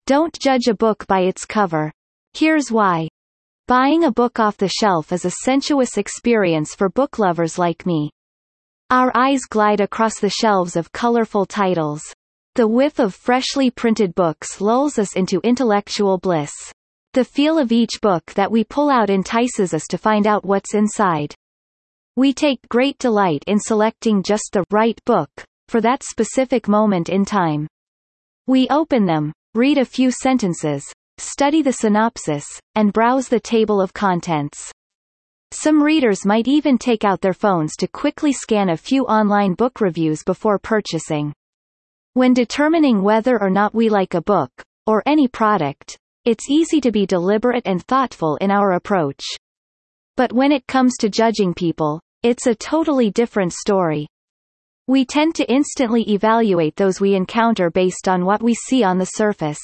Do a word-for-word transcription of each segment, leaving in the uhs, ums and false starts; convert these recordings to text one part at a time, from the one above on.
Don't judge a book by its cover. Here's why. Buying a book off the shelf is a sensuous experience for book lovers like me. Our eyes glide across the shelves of colorful titles. The whiff of freshly printed books lulls us into intellectual bliss. The feel of each book that we pull out entices us to find out what's inside. We take great delight in selecting just the right book for that specific moment in time. We open them, read a few sentences, study the synopsis, and browse the table of contents. Some readers might even take out their phones to quickly scan a few online book reviews before purchasing. When determining whether or not we like a book, or any product, it's easy to be deliberate and thoughtful in our approach. But when it comes to judging people, it's a totally different story. We tend to instantly evaluate those we encounter based on what we see on the surface.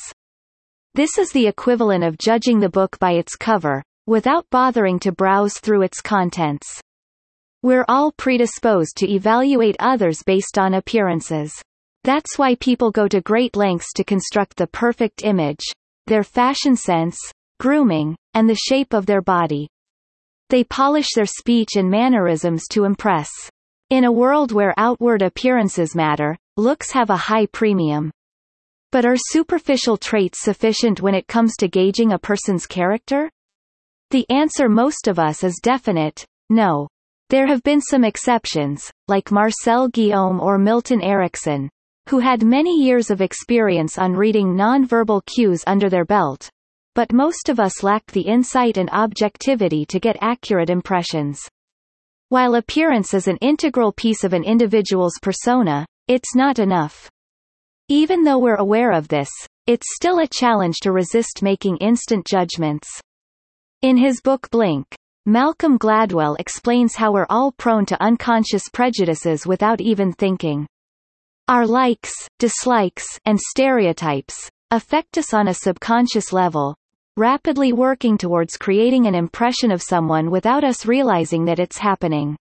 This is the equivalent of judging the book by its cover, without bothering to browse through its contents. We're all predisposed to evaluate others based on appearances. That's why people go to great lengths to construct the perfect image, their fashion sense, grooming, and the shape of their body. They polish their speech and mannerisms to impress. In a world where outward appearances matter, looks have a high premium. But are superficial traits sufficient when it comes to gauging a person's character? The answer most of us is definite, no. There have been some exceptions, like Marcel Guillaume or Milton Erickson, who had many years of experience on reading nonverbal cues under their belt. But most of us lack the insight and objectivity to get accurate impressions. While appearance is an integral piece of an individual's persona, it's not enough. Even though we're aware of this, it's still a challenge to resist making instant judgments. In his book Blink, Malcolm Gladwell explains how we're all prone to unconscious prejudices without even thinking. Our likes, dislikes, and stereotypes affect us on a subconscious level, rapidly working towards creating an impression of someone without us realizing that it's happening.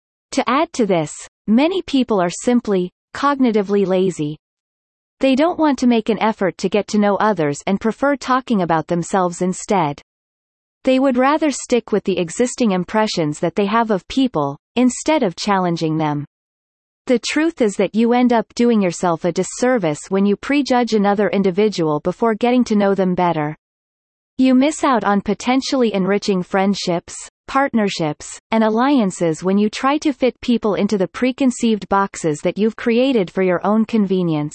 To add to this, many people are simply cognitively lazy. They don't want to make an effort to get to know others and prefer talking about themselves instead. They would rather stick with the existing impressions that they have of people, instead of challenging them. The truth is that you end up doing yourself a disservice when you prejudge another individual before getting to know them better. You miss out on potentially enriching friendships, partnerships, and alliances when you try to fit people into the preconceived boxes that you've created for your own convenience.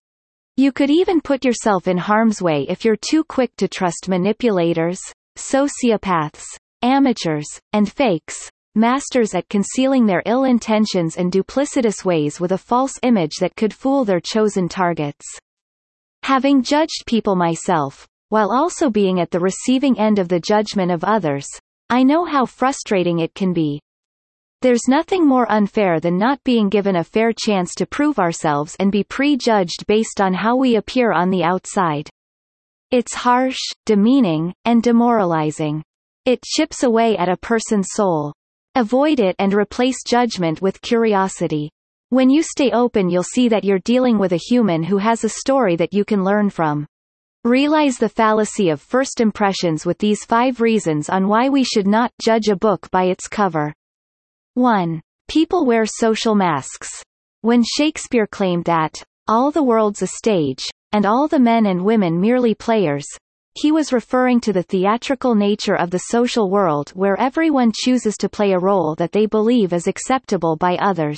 You could even put yourself in harm's way if you're too quick to trust manipulators, sociopaths, amateurs, and fakes, masters at concealing their ill intentions and duplicitous ways with a false image that could fool their chosen targets. Having judged people myself, while also being at the receiving end of the judgment of others, I know how frustrating it can be. There's nothing more unfair than not being given a fair chance to prove ourselves and be prejudged based on how we appear on the outside. It's harsh, demeaning, and demoralizing. It chips away at a person's soul. Avoid it and replace judgment with curiosity. When you stay open, you'll see that you're dealing with a human who has a story that you can learn from. Realize the fallacy of first impressions with these five reasons on why we should not judge a book by its cover. one. People wear social masks. When Shakespeare claimed that, "all the world's a stage, and all the men and women merely players," he was referring to the theatrical nature of the social world where everyone chooses to play a role that they believe is acceptable by others.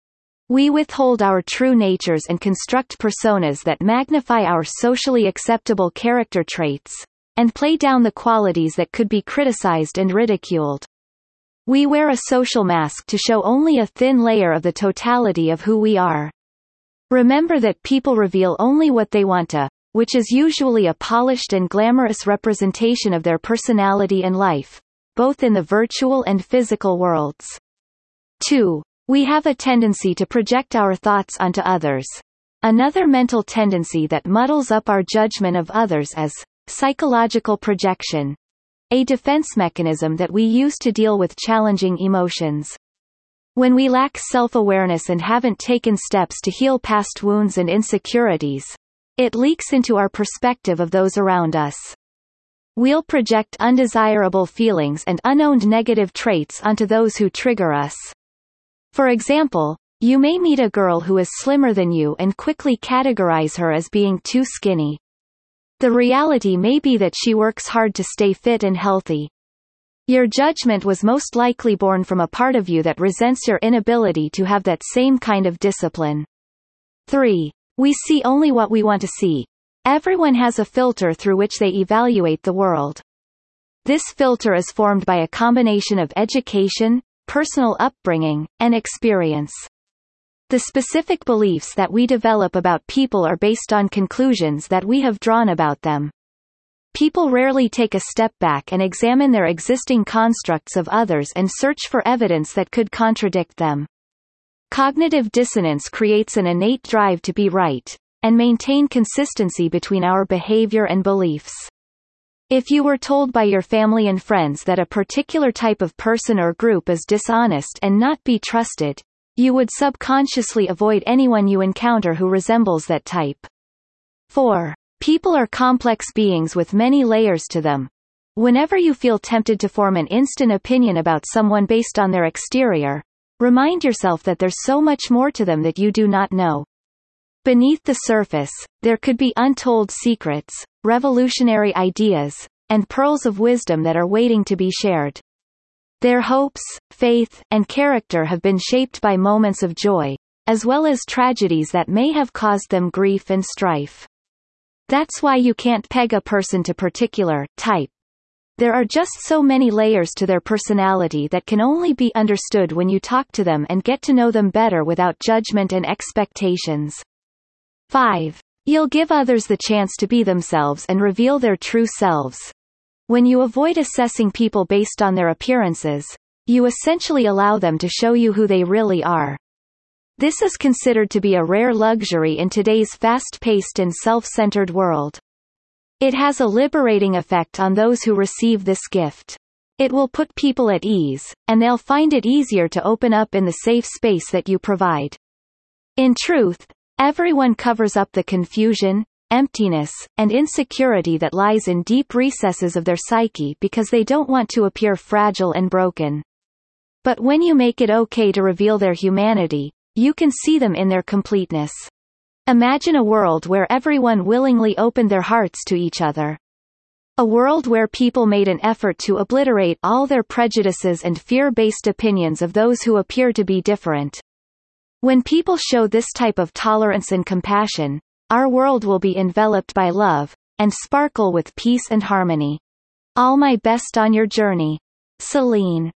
We withhold our true natures and construct personas that magnify our socially acceptable character traits, and play down the qualities that could be criticized and ridiculed. We wear a social mask to show only a thin layer of the totality of who we are. Remember that people reveal only what they want to, which is usually a polished and glamorous representation of their personality and life, both in the virtual and physical worlds. two. We have a tendency to project our thoughts onto others. Another mental tendency that muddles up our judgment of others is psychological projection, a defense mechanism that we use to deal with challenging emotions. When we lack self-awareness and haven't taken steps to heal past wounds and insecurities, It leaks into our perspective of those around us. We'll project undesirable feelings and unowned negative traits onto those who trigger us. For example, you may meet a girl who is slimmer than you and quickly categorize her as being too skinny. The reality may be that she works hard to stay fit and healthy. Your judgment was most likely born from a part of you that resents your inability to have that same kind of discipline. three. We see only what we want to see. Everyone has a filter through which they evaluate the world. This filter is formed by a combination of education, personal upbringing, and experience. The specific beliefs that we develop about people are based on conclusions that we have drawn about them. People rarely take a step back and examine their existing constructs of others and search for evidence that could contradict them. Cognitive dissonance creates an innate drive to be right, and maintain consistency between our behavior and beliefs. If you were told by your family and friends that a particular type of person or group is dishonest and not be trusted, you would subconsciously avoid anyone you encounter who resembles that type. four. People are complex beings with many layers to them. Whenever you feel tempted to form an instant opinion about someone based on their exterior, remind yourself that there's so much more to them that you do not know. Beneath the surface, there could be untold secrets, revolutionary ideas, and pearls of wisdom that are waiting to be shared. Their hopes, faith, and character have been shaped by moments of joy, as well as tragedies that may have caused them grief and strife. That's why you can't peg a person to particular type. There are just so many layers to their personality that can only be understood when you talk to them and get to know them better without judgment and expectations. five. You'll give others the chance to be themselves and reveal their true selves. When you avoid assessing people based on their appearances, you essentially allow them to show you who they really are. This is considered to be a rare luxury in today's fast-paced and self-centered world. It has a liberating effect on those who receive this gift. It will put people at ease, and they'll find it easier to open up in the safe space that you provide. In truth, everyone covers up the confusion, emptiness, and insecurity that lies in deep recesses of their psyche because they don't want to appear fragile and broken. But when you make it okay to reveal their humanity, you can see them in their completeness. Imagine a world where everyone willingly opened their hearts to each other. A world where people made an effort to obliterate all their prejudices and fear-based opinions of those who appear to be different. When people show this type of tolerance and compassion, our world will be enveloped by love, and sparkle with peace and harmony. All my best on your journey. Celine.